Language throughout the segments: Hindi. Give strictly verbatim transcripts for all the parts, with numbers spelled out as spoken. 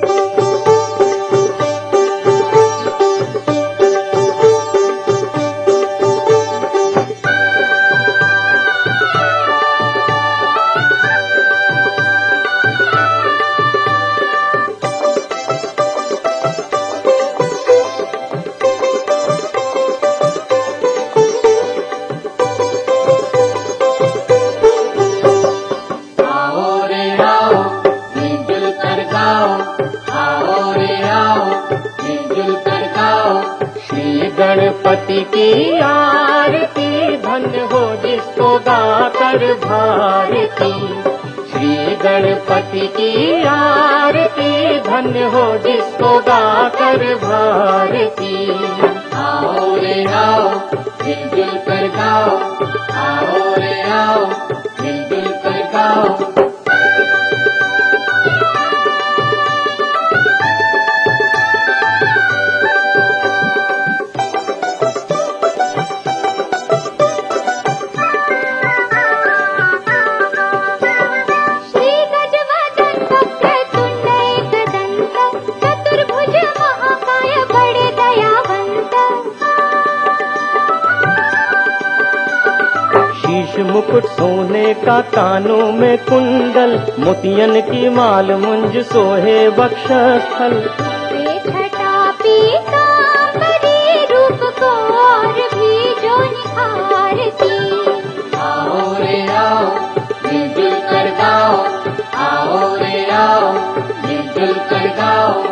गणपति की आरती धन्य हो जिसको गाकर भारती। श्री गणपति की आरती धन्य हो जिसको गाकर भारती। आओ रे आओ मिलजुल कर गाओ, आओ रे आओ मिलजुल कर गाओ। मुकुट सोने का, कानों में कुंडल, मोतियन की माल मुंज सोहे वक्षस्थल। छटा पीतांबरी रूप को और भी जो निखारती। आओ रे आओ मिलजुल कर गाओ, आओ रे आओ मिलजुल कर गाओ।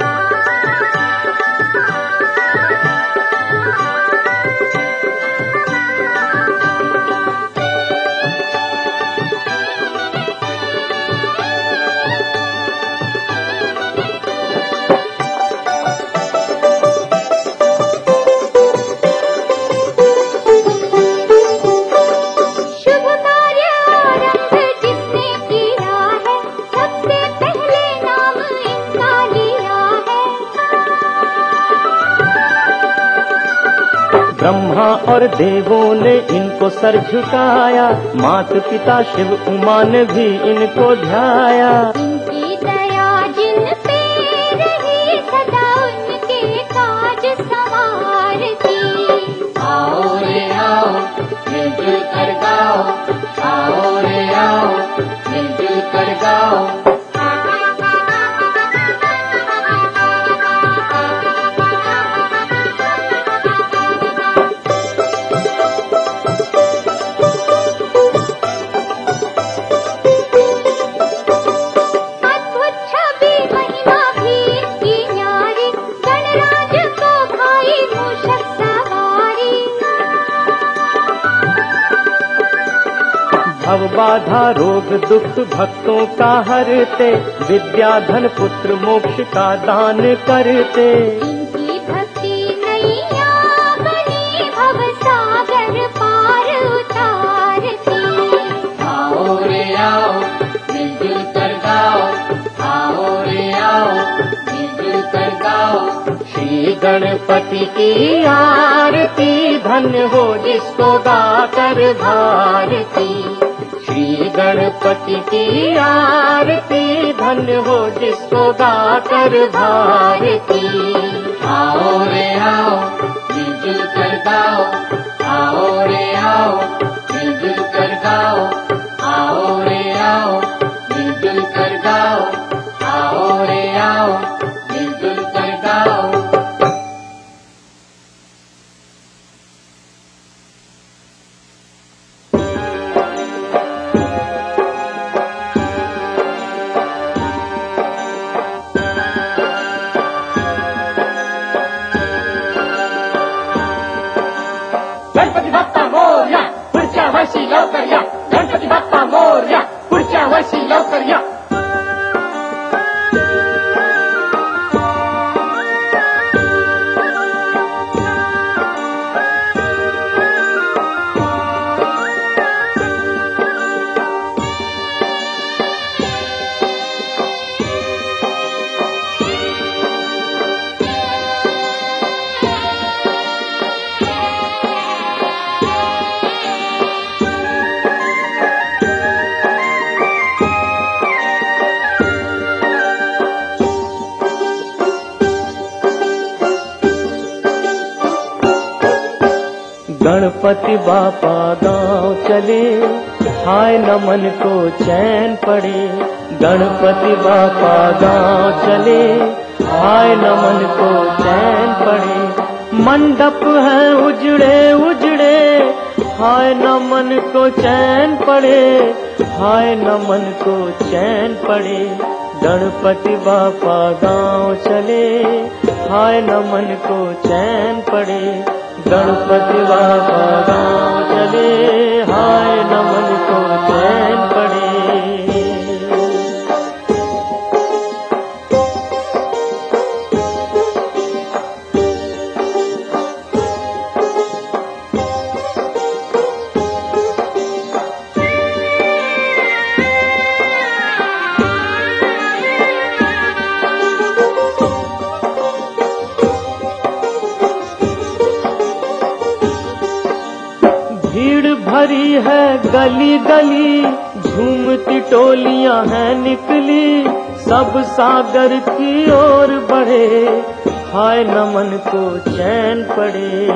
ब्रह्मा और देवों ने इनको सर झुकाया, मात पिता शिव उमा ने भी इनको ध्याया। इनकी दया जिन पे रही सदा उनके काज संवारती। आओ रे आओ मिलजुल कर गाओ, आओ रे आओ मिलजुल कर गाओ। भव बाधा रोग दुख भक्तों का हरते, विद्या धन पुत्र मोक्ष का दान करते। इनकी भक्ति नैया बनी भव सागर पार उतारती। आओ रे आओ मिलजुल कर गाओ, आओ रे आओ मिलजुल कर गाओ। श्री गणपति की आरती धन्य हो जिसको गाकर भारती। श्री गणपति की आरती धन्य हो जिसको गाकर भारती। आओ रे आओ मिलजुल कर गाओ, आओ रे आओ मिलजुल कर गाओ, आओ रे आओ मिलजुल कर गाओ, आओ रे आओ मिलजुल कर गाओ। गणपति बप्पा मोरया, पुढच्या गणपति बापा गाँव चले, हाय न मन को चैन पड़े। गणपति बापा गाँव चले, हाय न मन को चैन पड़े। मंडप है उजड़े उजड़े, हाय न मन को चैन पड़े, हाय न मन को चैन पड़े। गणपति बापा गाँव चले, हाय न मन को चैन पड़े। गणपति बापा गाँव चले, हाय न मन को चैन पड़े। भीड़ भरी है गली गली, झूमती टोलियां हैं निकली, सब सागर की ओर बढ़े, हाय न मन को चैन पड़े।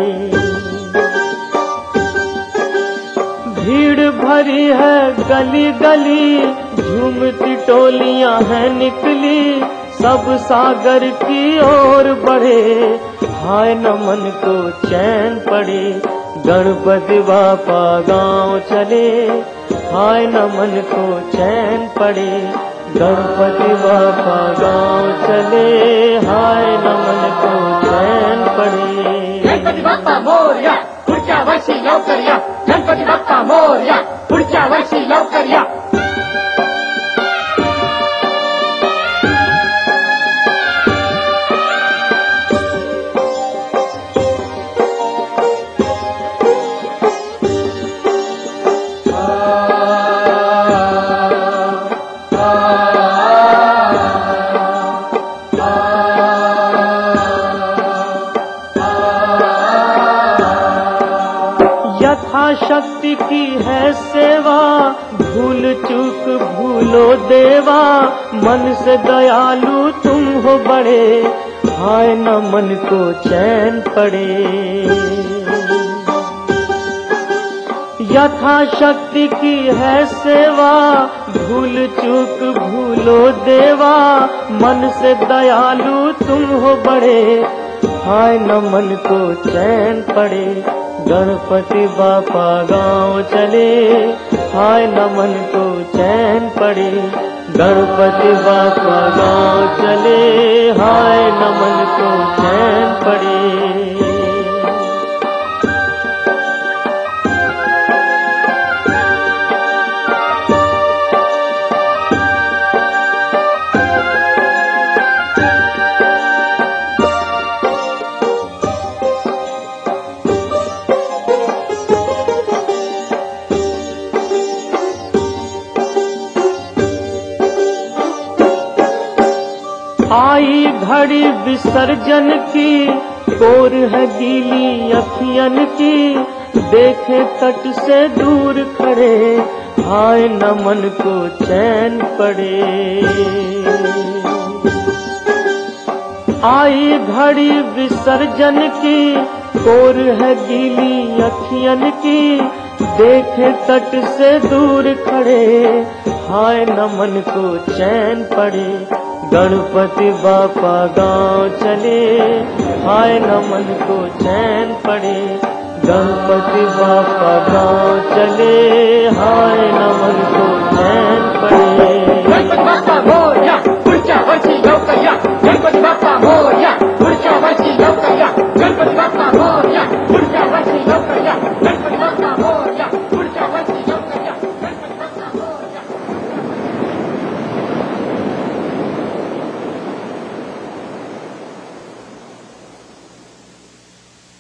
भीड़ भरी है गली गली, झूमती टोलियां हैं निकली, सब सागर की ओर बढ़े, हाय न मन को चैन पड़े। गणपति बापा गाँव चले, हाय न मन को चैन पड़े। गणपति बापा गाँव चले, हाय न मन को चैन पड़े। गणपती बाप्पा मोरया, पुढच्या वर्षी लवकर या। गणपती बाप्पा मोरया, पुढच्या वर्षी लवकर या। यथाशक्ति की है सेवा, भूल चूक भूलो देवा, मन से दयालु तुम हो बड़े, हाय न मन को चैन पड़े। यथाशक्ति की है सेवा, भूल चूक भूलो देवा, मन से दयालु तुम हो बड़े, हाय न मन को चैन पड़े। गणपति बापा गाँव चले, हाय न मन को चैन पड़े। गणपति बापा गाँव चले, हाय न मन को चैन पड़े। आई घड़ी विसर्जन की, कोर है गीली अखियन की, देखे तट से दूर खड़े, हाय न मन को चैन पड़े। आई घड़ी विसर्जन की, कोर है गीली अखियन की, देखे तट से दूर खड़े, हाय न मन को चैन पड़े। गणपति बापा गाँव चले, हाय न मन को चैन पड़े। गणपति बापा गाँव चले,